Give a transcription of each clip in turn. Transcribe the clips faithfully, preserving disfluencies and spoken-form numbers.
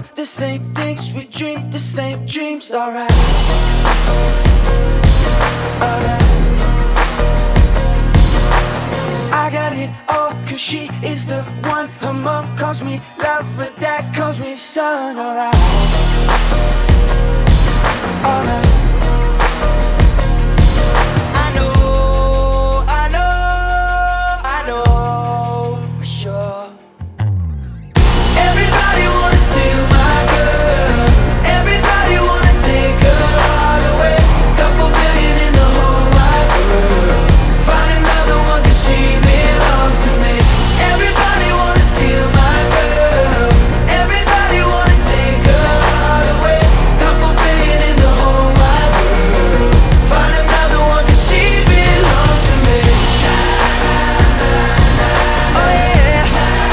want the same things, we dream the same dreams. Alright, alright. I got it all, cause she is the one. Her mom calls me love, but dad calls me son. Alright, alright. I know, I know, I know for sure. Everybody wanna steal my girl, everybody wanna take her all away. Couple billion in the whole wide world, find another one cause she belongs to me. Everybody wanna steal my girl, everybody wanna take her all away. Couple billion in the whole wide world, find another one cause she belongs to me. Oh yeah,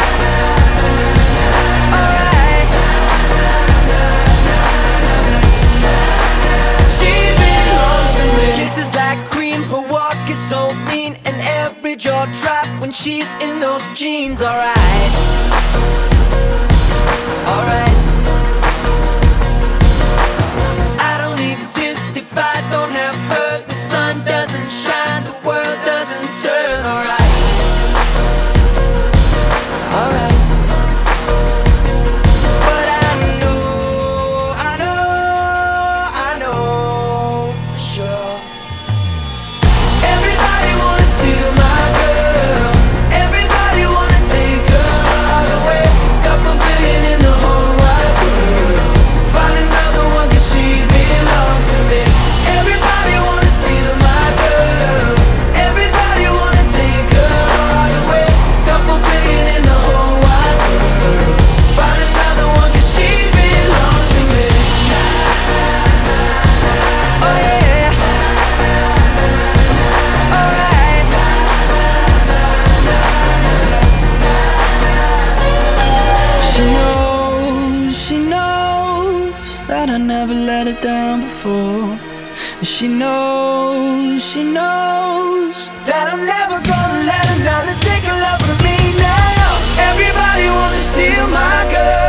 alright. She belongs to me. Kisses like cream, her walk is so mean, and every jaw drop when she's in those jeans. Alright, alright. I don't exist if I don't have her. The sun doesn't shine, the world doesn't turn. Alright, alright. But I know, I know, I know for sure. Everybody wanna steal my girl, everybody wanna take her all away. Couple billion in the whole wide world, find another one cause she belongs to me. Everybody wanna steal my girl, everybody wanna take her all away. Couple billion in the whole wide world, find another one cause she belongs to me. Oh yeah, alright. She knows, she knows that I never let her down before. And she knows, she knows that I'm never gonna let another take a love from me now. Everybody wants to steal my girl,